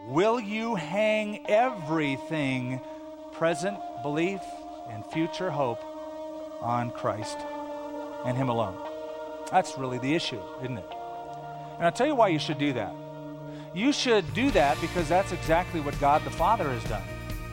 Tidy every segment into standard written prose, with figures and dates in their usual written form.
Will you hang everything, present belief and future hope, on Christ and Him alone? That's really the issue, isn't it? And I'll tell you why you should do that. You should do that because that's exactly what God the Father has done.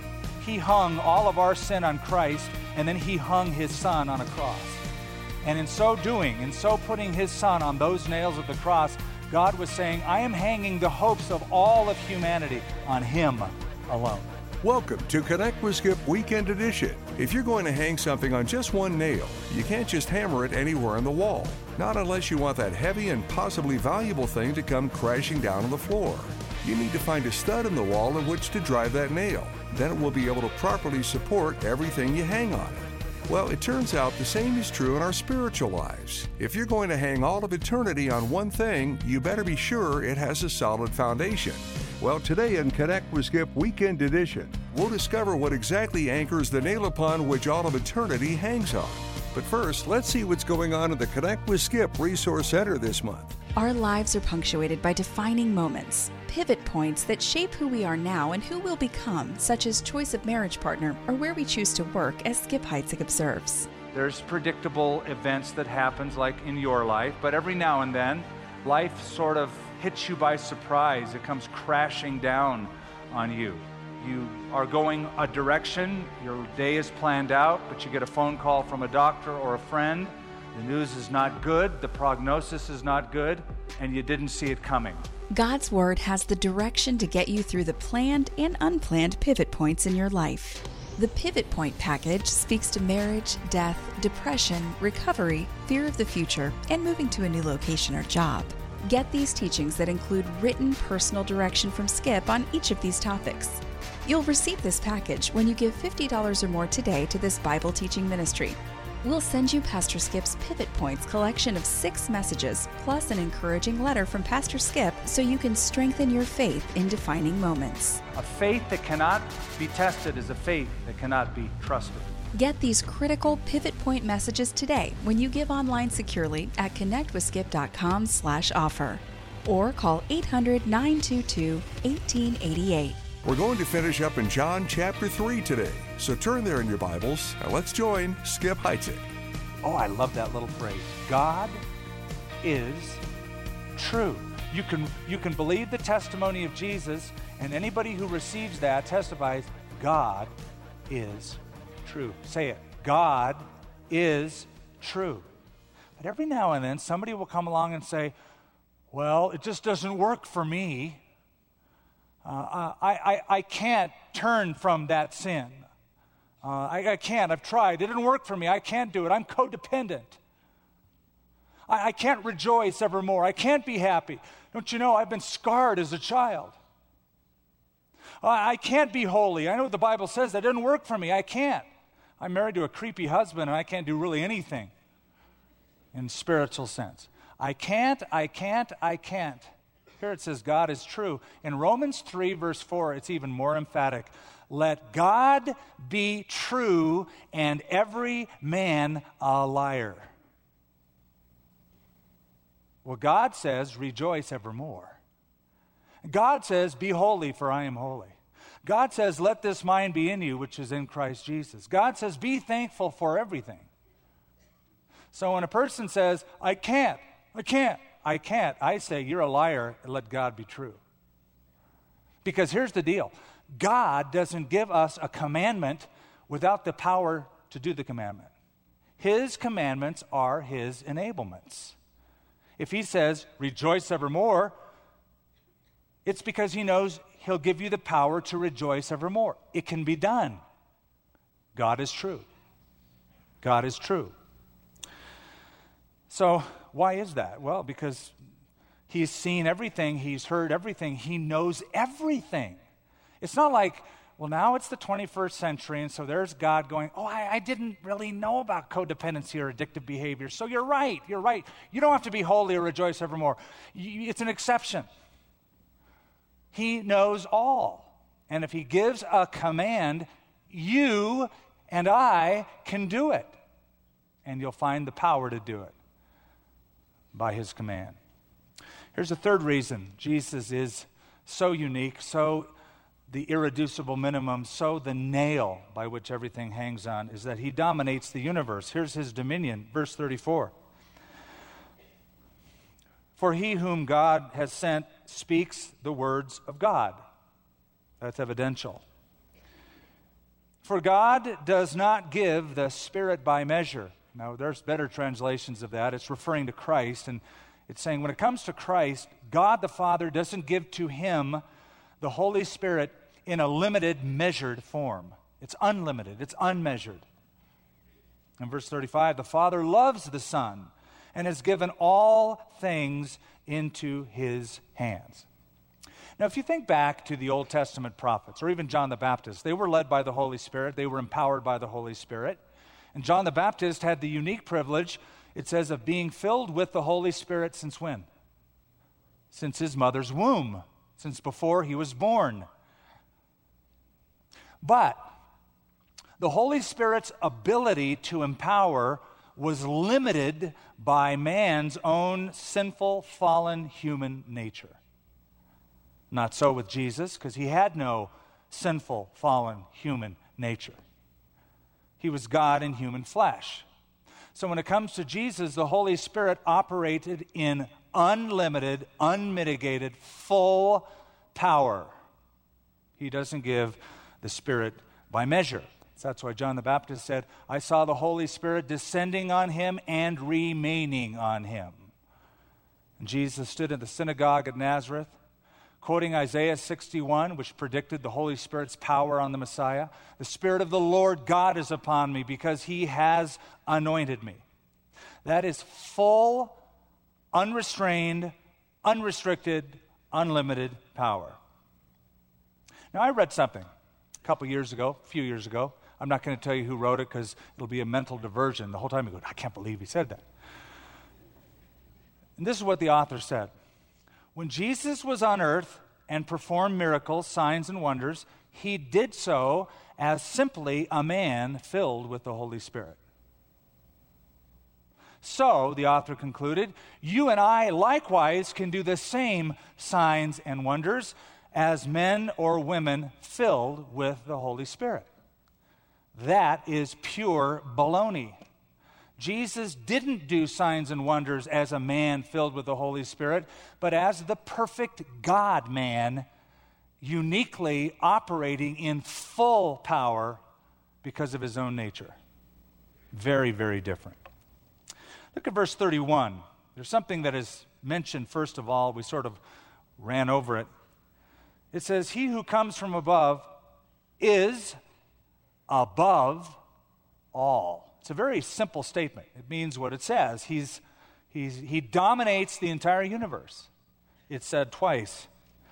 He hung all of our sin on Christ, and then He hung His Son on a cross. And in so doing, in so putting His Son on those nails of the cross, God was saying, I am hanging the hopes of all of humanity on Him alone. Welcome to Connect with Skip Weekend Edition. If you're going to hang something on just one nail, you can't just hammer it anywhere on the wall. Not unless you want that heavy and possibly valuable thing to come crashing down on the floor. You need to find a stud in the wall in which to drive that nail. Then it will be able to properly support everything you hang on it. Well, it turns out the same is true in our spiritual lives. If you're going to hang all of eternity on one thing, you better be sure it has a solid foundation. Well, today in Connect with Skip Weekend Edition, we'll discover what exactly anchors the nail upon which all of eternity hangs on. But first, let's see what's going on at the Connect with Skip Resource Center this month. Our lives are punctuated by defining moments, pivot points that shape who we are now and who we'll become, such as choice of marriage partner or where we choose to work, as Skip Heitzig observes. There's predictable events that happens like in your life, but every now and then, life sort of hits you by surprise. It comes crashing down on you. You are going a direction, your day is planned out, but you get a phone call from a doctor or a friend. The news is not good, the prognosis is not good, and you didn't see it coming. God's Word has the direction to get you through the planned and unplanned pivot points in your life. The Pivot Point package speaks to marriage, death, depression, recovery, fear of the future, and moving to a new location or job. Get these teachings that include written personal direction from Skip on each of these topics. You'll receive this package when you give $50 or more today to this Bible teaching ministry. We'll send you Pastor Skip's Pivot Points collection of 6 messages, plus an encouraging letter from Pastor Skip so you can strengthen your faith in defining moments. A faith that cannot be tested is a faith that cannot be trusted. Get these critical Pivot Point messages today when you give online securely at connectwithskip.com/offer or call 800-922-1888. We're going to finish up in John chapter 3 today. So turn there in your Bibles and let's join Skip Heitzig. Oh, I love that little phrase. God is true. You can believe the testimony of Jesus, and anybody who receives that testifies, God is true. Say it. God is true. But every now and then, somebody will come along and say, well, it just doesn't work for me. I can't turn from that sin. I can't. I've tried. It didn't work for me. I can't do it. I'm codependent. I can't rejoice evermore. I can't be happy. Don't you know, I've been scarred as a child. I can't be holy. I know what the Bible says. That didn't work for me. I can't. I'm married to a creepy husband, and I can't do really anything in spiritual sense. I can't. Here it says God is true. In Romans 3, verse 4, it's even more emphatic. Let God be true and every man a liar. Well, God says, rejoice evermore. God says, be holy, for I am holy. God says, let this mind be in you, which is in Christ Jesus. God says, be thankful for everything. So when a person says, I can't, I say, you're a liar, and let God be true. Because here's the deal. God doesn't give us a commandment without the power to do the commandment. His commandments are His enablements. If He says, rejoice evermore, it's because He knows He'll give you the power to rejoice evermore. It can be done. God is true. God is true. So, why is that? Well, because He's seen everything, He's heard everything, He knows everything. It's not like, well, now it's the 21st century, and so there's God going, oh, I didn't really know about codependency or addictive behavior, so you're right. You don't have to be holy or rejoice evermore. It's an exception. He knows all. And if He gives a command, you and I can do it. And you'll find the power to do it by His command. Here's a third reason Jesus is so unique, so the irreducible minimum, so the nail by which everything hangs on, is that he dominates the universe. Here's his dominion, verse 34. For he whom God has sent speaks the words of God. That's evidential. For God does not give the Spirit by measure. Now, there's better translations of that. It's referring to Christ, and it's saying when it comes to Christ, God the Father doesn't give to him the Holy Spirit in a limited, measured form. It's unlimited. It's unmeasured. In verse 35, the Father loves the Son and has given all things into his hands. Now, if you think back to the Old Testament prophets, or even John the Baptist, they were led by the Holy Spirit. They were empowered by the Holy Spirit. And John the Baptist had the unique privilege, it says, of being filled with the Holy Spirit since when? Since his mother's womb, since before he was born. But the Holy Spirit's ability to empower was limited by man's own sinful, fallen human nature. Not so with Jesus, because he had no sinful, fallen human nature. He was God in human flesh. So when it comes to Jesus, the Holy Spirit operated in unlimited, unmitigated, full power. He doesn't give the Spirit by measure. So that's why John the Baptist said, I saw the Holy Spirit descending on him and remaining on him. And Jesus stood in the synagogue at Nazareth, quoting Isaiah 61, which predicted the Holy Spirit's power on the Messiah. The Spirit of the Lord God is upon me because he has anointed me. That is full, unrestrained, unrestricted, unlimited power. Now, I read something a few years ago. I'm not going to tell you who wrote it because it'll be a mental diversion. The whole time you go, I can't believe he said that. And this is what the author said. When Jesus was on earth and performed miracles, signs, and wonders, he did so as simply a man filled with the Holy Spirit. So, the author concluded, you and I likewise can do the same signs and wonders as men or women filled with the Holy Spirit. That is pure baloney. Jesus didn't do signs and wonders as a man filled with the Holy Spirit, but as the perfect God-man, uniquely operating in full power because of his own nature. Very, very different. Look at verse 31. There's something that is mentioned first of all. We sort of ran over it. It says, he who comes from above is above all. It's a very simple statement. It means what it says. He dominates the entire universe. It's said twice.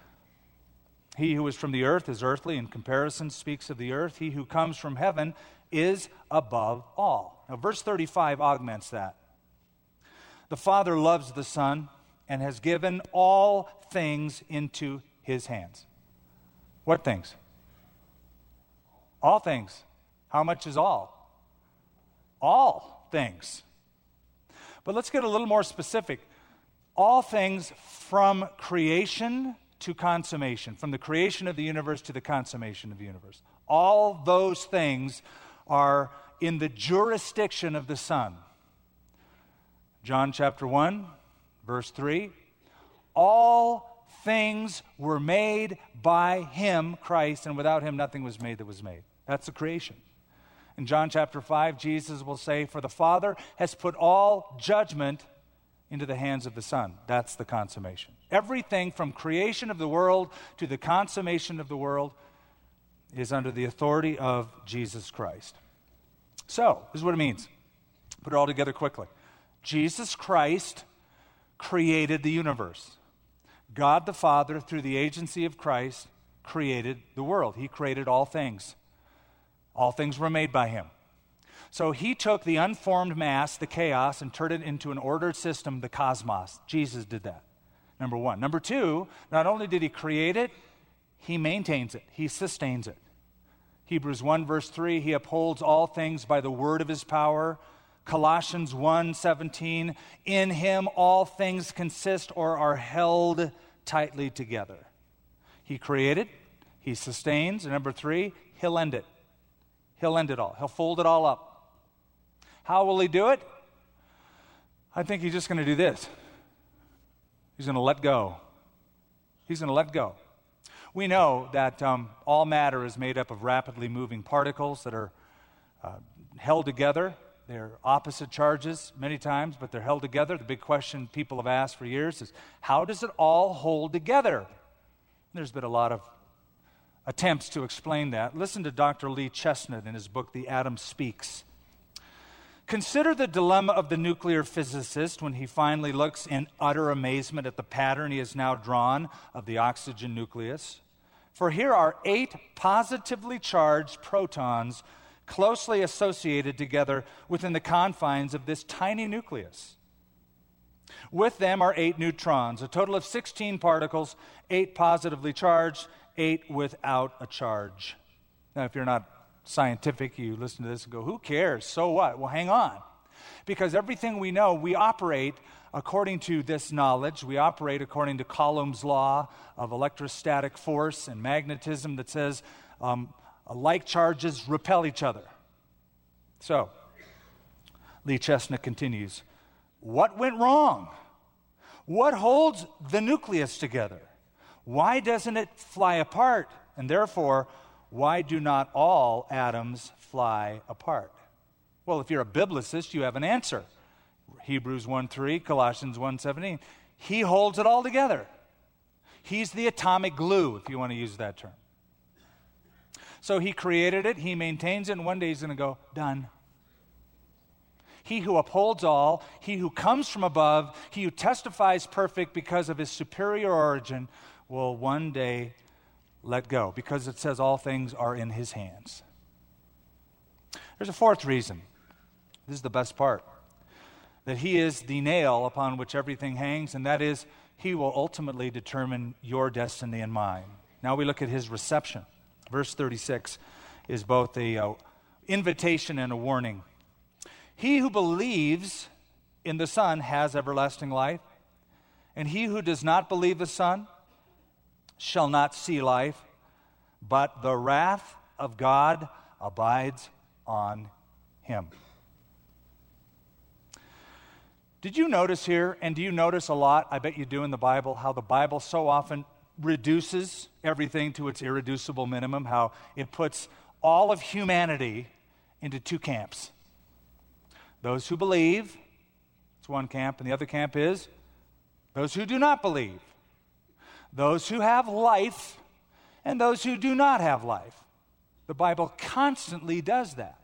He who is from the earth is earthly. In comparison, speaks of the earth. He who comes from heaven is above all. Now, verse 35 augments that. The Father loves the Son and has given all things into his hands. What things? All things. How much is all? All things. But let's get a little more specific. All things from creation to consummation, from the creation of the universe to the consummation of the universe. All those things are in the jurisdiction of the Son. John chapter 1, verse 3, all things were made by him, Christ, and without him nothing was made that was made. That's the creation. In John chapter 5, Jesus will say, for the Father has put all judgment into the hands of the Son. That's the consummation. Everything from creation of the world to the consummation of the world is under the authority of Jesus Christ. So, this is what it means. Put it all together quickly. Jesus Christ created the universe. God the Father, through the agency of Christ, created the world. He created all things. All things were made by him. So he took the unformed mass, the chaos, and turned it into an ordered system, the cosmos. Jesus did that, number one. Number two, not only did he create it, he maintains it. He sustains it. Hebrews 1, verse 3, he upholds all things by the word of his power. Colossians 1:17, in him all things consist or are held tightly together. He created, he sustains, and number 3, he'll end it. He'll end it all. He'll fold it all up. How will he do it? I think he's just going to do this. He's going to let go. He's going to let go. We know that all matter is made up of rapidly moving particles that are held together. They're opposite charges many times, but they're held together. The big question people have asked for years is, how does it all hold together? There's been a lot of attempts to explain that. Listen to Dr. Lee Chestnut in his book, The Atom Speaks. Consider the dilemma of the nuclear physicist when he finally looks in utter amazement at the pattern he has now drawn of the oxygen nucleus. For here are 8 positively charged protons closely associated together within the confines of this tiny nucleus. With them are 8 neutrons, a total of 16 particles, 8 positively charged, 8 without a charge. Now, if you're not scientific, you listen to this and go, who cares? So what? Well, hang on. Because everything we know, we operate according to this knowledge. We operate according to Coulomb's law of electrostatic force and magnetism that says like charges repel each other. So, Lee Chestnut continues, what went wrong? What holds the nucleus together? Why doesn't it fly apart? And therefore, why do not all atoms fly apart? Well, if you're a biblicist, you have an answer. Hebrews 1:3, Colossians 1:17. He holds it all together. He's the atomic glue, if you want to use that term. So he created it, he maintains it, and one day he's going to go, done. He who upholds all, he who comes from above, he who testifies perfect because of his superior origin, will one day let go, because it says all things are in his hands. There's a 4th reason. This is the best part. That he is the nail upon which everything hangs, and that is, he will ultimately determine your destiny and mine. Now we look at his reception. Verse 36 is both an invitation and a warning. He who believes in the Son has everlasting life, and he who does not believe the Son shall not see life, but the wrath of God abides on him. Did you notice here, and do you notice a lot, I bet you do in the Bible, how the Bible so often reduces everything to its irreducible minimum, how it puts all of humanity into 2 camps. Those who believe, it's one camp, and the other camp is those who do not believe. Those who have life, and those who do not have life. The Bible constantly does that.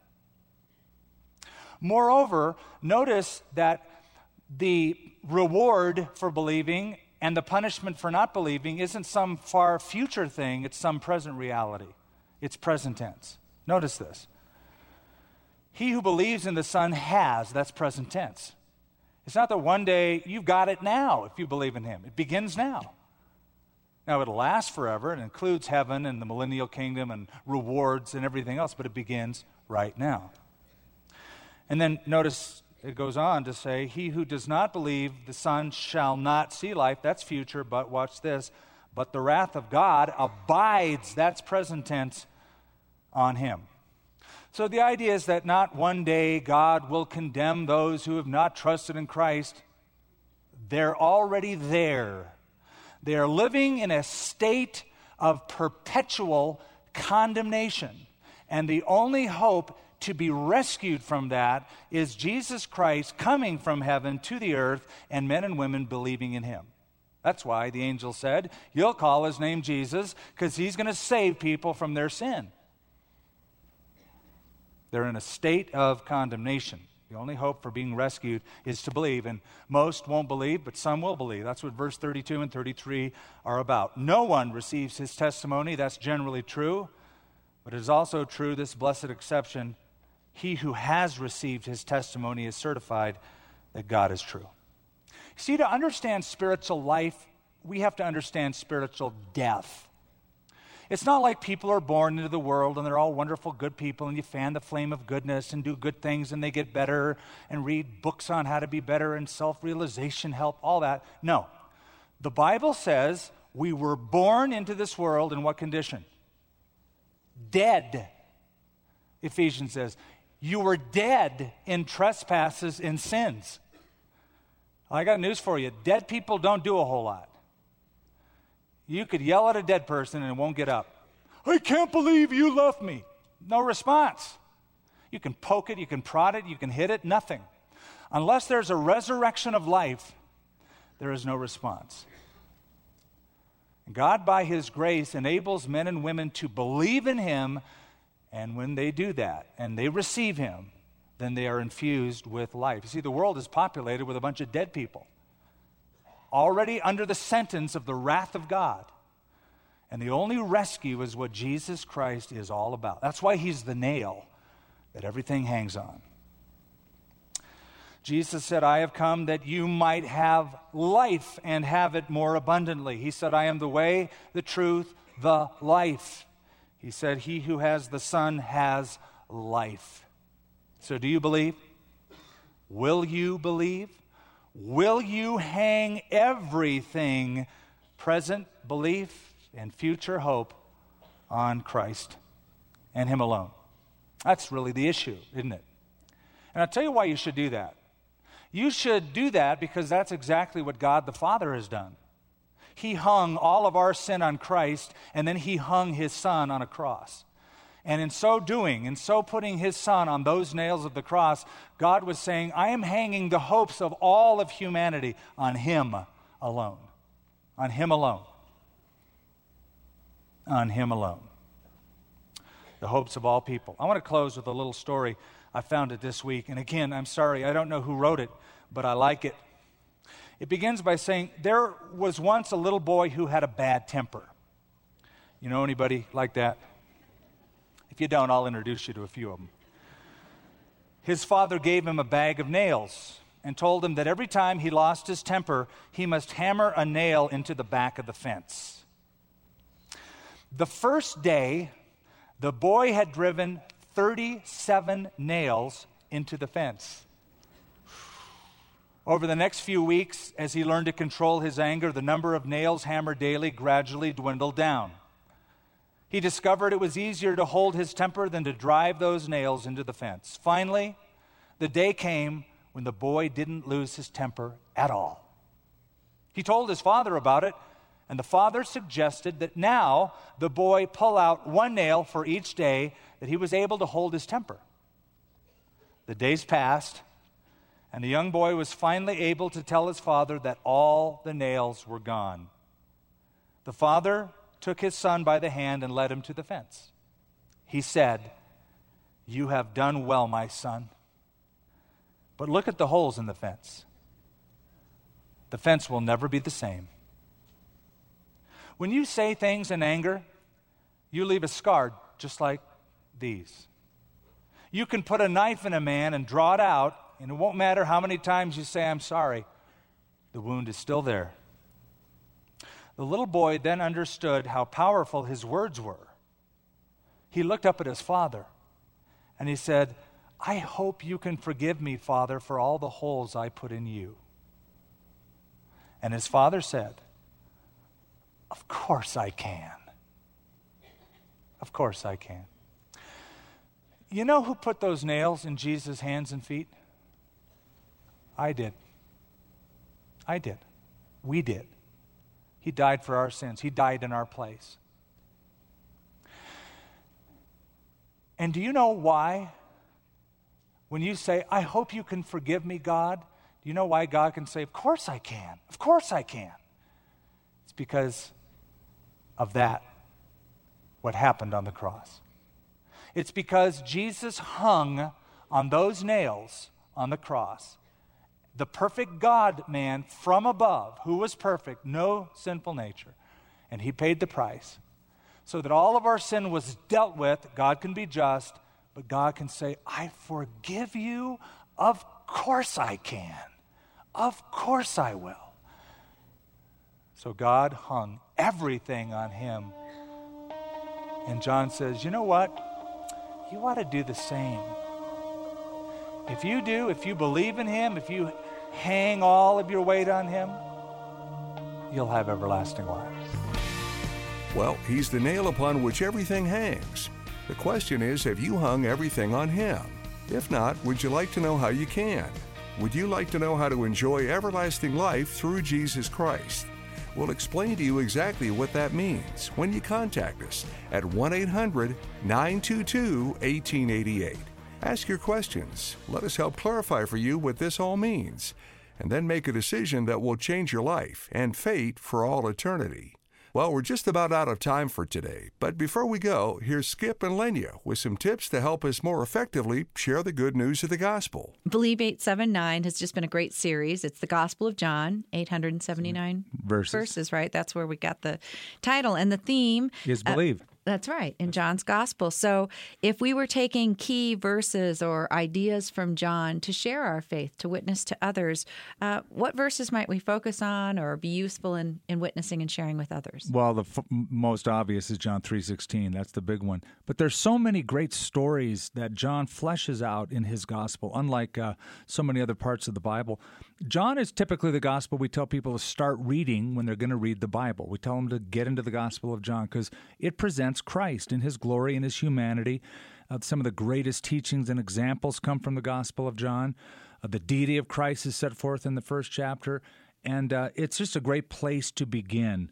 Moreover, notice that the reward for believing and the punishment for not believing isn't some far future thing, it's some present reality. It's present tense. Notice this. He who believes in the Son has, that's present tense. It's not that one day you've got it now if you believe in him. It begins now. Now, it'll last forever. It includes heaven and the millennial kingdom and rewards and everything else, but it begins right now. And then notice it goes on to say, he who does not believe the Son shall not see life. That's future, but watch this. But the wrath of God abides, that's present tense, on him. So the idea is that not one day God will condemn those who have not trusted in Christ. They're already there. They are living in a state of perpetual condemnation. And the only hope to be rescued from that is Jesus Christ coming from heaven to the earth and men and women believing in him. That's why the angel said, you'll call his name Jesus because he's going to save people from their sin. They're in a state of condemnation. The only hope for being rescued is to believe, and most won't believe, but some will believe. That's what verse 32 and 33 are about. No one receives his testimony. That's generally true, but it is also true, this blessed exception, he who has received his testimony is certified that God is true. See, to understand spiritual life, we have to understand spiritual death. It's not like people are born into the world and they're all wonderful, good people, and you fan the flame of goodness and do good things and they get better and read books on how to be better and self-realization help, all that. No. The Bible says we were born into this world in what condition? Dead. Ephesians says, you were dead in trespasses and sins. I got news for you. Dead people don't do a whole lot. You could yell at a dead person and it won't get up. I can't believe you left me. No response. You can poke it, you can prod it, you can hit it, nothing. Unless there's a resurrection of life, there is no response. God, by His grace, enables men and women to believe in Him, and when they do that and they receive Him, then they are infused with life. You see, the world is populated with a bunch of dead people, already under the sentence of the wrath of God. And the only rescue is what Jesus Christ is all about. That's why He's the nail that everything hangs on. Jesus said, I have come that you might have life and have it more abundantly. He said, I am the way, the truth, the life. He said, he who has the Son has life. So do you believe? Will you believe? Will you hang everything, present belief and future hope, on Christ and Him alone? That's really the issue, isn't it? And I'll tell you why you should do that. You should do that because that's exactly what God the Father has done. He hung all of our sin on Christ, and then He hung His Son on a cross. And in so doing, in so putting His Son on those nails of the cross, God was saying, I am hanging the hopes of all of humanity on Him alone. On Him alone. On Him alone. The hopes of all people. I want to close with a little story. I found it this week. And again, I'm sorry, I don't know who wrote it, but I like it. It begins by saying, there was once a little boy who had a bad temper. You know anybody like that? If you don't, I'll introduce you to a few of them. His father gave him a bag of nails and told him that every time he lost his temper, he must hammer a nail into the back of the fence. The first day, the boy had driven 37 nails into the fence. Over the next few weeks, as he learned to control his anger, the number of nails hammered daily gradually dwindled down. He discovered it was easier to hold his temper than to drive those nails into the fence. Finally, the day came when the boy didn't lose his temper at all. He told his father about it, and the father suggested that now the boy pull out one nail for each day that he was able to hold his temper. The days passed, and the young boy was finally able to tell his father that all the nails were gone. The father took his son by the hand and led him to the fence. He said, "You have done well, my son. But look at the holes in the fence. The fence will never be the same." When you say things in anger, you leave a scar just like these. You can put a knife in a man and draw it out, and it won't matter how many times you say, "I'm sorry." The wound is still there. The little boy then understood how powerful his words were. He looked up at his father, and he said, "I hope you can forgive me, Father, for all the holes I put in you." And his father said, "Of course I can. Of course I can." You know who put those nails in Jesus' hands and feet? I did. I did. We did. He died for our sins. He died in our place. And do you know why? When you say, "I hope you can forgive me, God," do you know why God can say, "Of course I can. Of course I can"? It's because of that, what happened on the cross. It's because Jesus hung on those nails on the cross. The perfect God-man from above, who was perfect, no sinful nature. And He paid the price so that all of our sin was dealt with. God can be just, but God can say, "I forgive you. Of course I can. Of course I will." So God hung everything on Him. And John says, you know what? You ought to do the same. If you do, if you believe in Him, if you hang all of your weight on Him, you'll have everlasting life. Well, He's the nail upon which everything hangs. The question is, have you hung everything on Him? If not, would you like to know how you can? Would you like to know how to enjoy everlasting life through Jesus Christ? We'll explain to you exactly what that means when you contact us at 1-800-922-1888. Ask your questions. Let us help clarify for you what this all means, and then make a decision that will change your life and fate for all eternity. Well, we're just about out of time for today, but before we go, here's Skip and Lenya with some tips to help us more effectively share the good news of the gospel. Believe 879 has just been a great series. It's the Gospel of John, 879 verses, right? That's where we got the title, and the theme is believe. That's right, in John's Gospel. So if we were taking key verses or ideas from John to share our faith, to witness to others, what verses might we focus on or be useful in witnessing and sharing with others? Well, the most obvious is John 3:16. That's the big one. But there's so many great stories that John fleshes out in his Gospel, unlike so many other parts of the Bible. John is typically the Gospel we tell people to start reading when they're going to read the Bible. We tell them to get into the Gospel of John because it presents Christ in His glory and His humanity. Some of the greatest teachings and examples come from the Gospel of John. The deity of Christ is set forth in the first chapter, and it's just a great place to begin.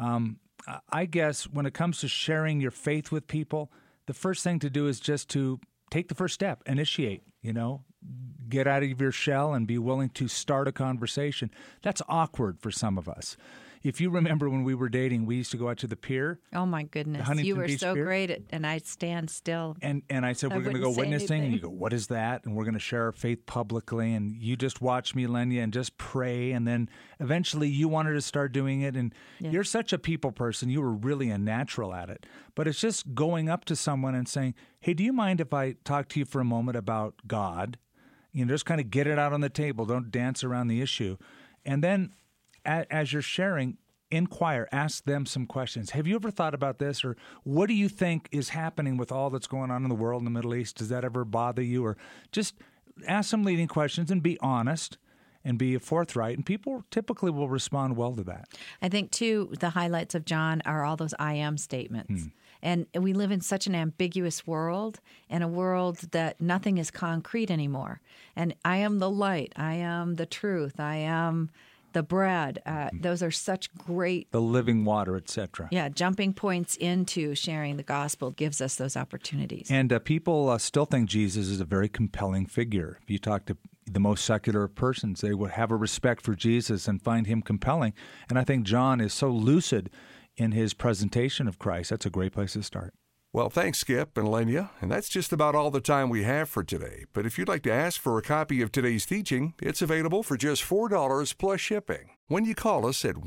I guess when it comes to sharing your faith with people, the first thing to do is just to take the first step, initiate, get out of your shell and be willing to start a conversation. That's awkward for some of us. If you remember when we were dating, we used to go out to the pier. Oh, my goodness. You were so great at, and I'd stand still. And I said, we're going to go witnessing. And you go, what is that? And we're going to share our faith publicly. And you just watch me, Lenya, and just pray. And then eventually you wanted to start doing it. And you're such a people person. You were really a natural at it. But it's just going up to someone and saying, hey, do you mind if I talk to you for a moment about God? Just kind of get it out on the table. Don't dance around the issue. And then as you're sharing, inquire, ask them some questions. Have you ever thought about this? Or what do you think is happening with all that's going on in the world in the Middle East? Does that ever bother you? Or just ask some leading questions and be honest and be forthright. And people typically will respond well to that. I think, too, the highlights of John are all those I am statements. And we live in such an ambiguous world, and a world that nothing is concrete anymore. And I am the light. I am the truth. I am the bread. Those are such great... The living water, etc. Yeah, jumping points into sharing the gospel gives us those opportunities. And people still think Jesus is a very compelling figure. If you talk to the most secular persons, they would have a respect for Jesus and find Him compelling. And I think John is so lucid in his presentation of Christ. That's a great place to start. Well, thanks, Skip and Lenya. And that's just about all the time we have for today. But if you'd like to ask for a copy of today's teaching, it's available for just $4 plus shipping when you call us at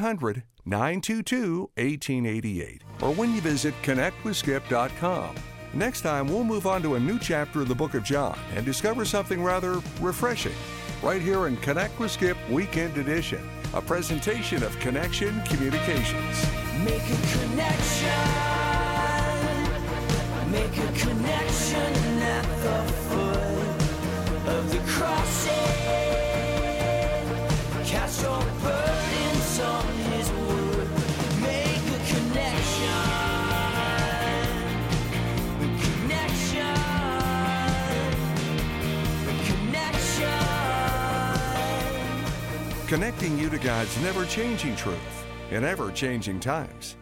1-800-922-1888 or when you visit connectwithskip.com. Next time, we'll move on to a new chapter of the book of John and discover something rather refreshing right here in Connect with Skip Weekend Edition, a presentation of Connection Communications. Make a connection. Make a connection at the foot of the crossing. Cast your burdens on His wood. Make a connection. A connection. A connection. Connecting you to God's never-changing truth in ever-changing times.